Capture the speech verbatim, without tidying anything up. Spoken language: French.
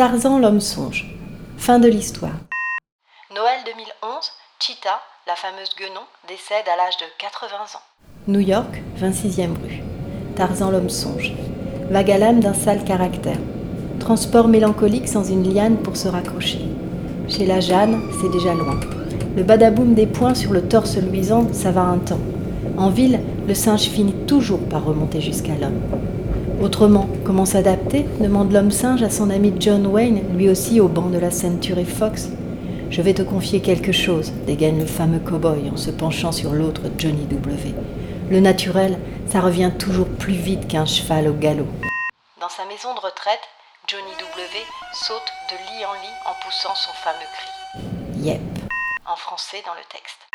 Tarzan l'homme songe. Fin de l'histoire. Noël deux mille onze, Cheetah, la fameuse guenon, décède à l'âge de quatre-vingts ans. New York, vingt-sixième rue. Tarzan l'homme songe. Vague à l'âme d'un sale caractère. Transport mélancolique sans une liane pour se raccrocher. Chez la Jeanne, c'est déjà loin. Le badaboum des poings sur le torse luisant, ça va un temps. En ville, le singe finit toujours par remonter jusqu'à l'homme. Autrement, comment s'adapter demande l'homme singe à son ami John Wayne, lui aussi au banc de la Century Fox. Je vais te confier quelque chose, dégaine le fameux cow-boy en se penchant sur l'autre Johnny W. Le naturel, ça revient toujours plus vite qu'un cheval au galop. Dans sa maison de retraite, Johnny W saute de lit en lit en poussant son fameux cri. Yep. En français dans le texte.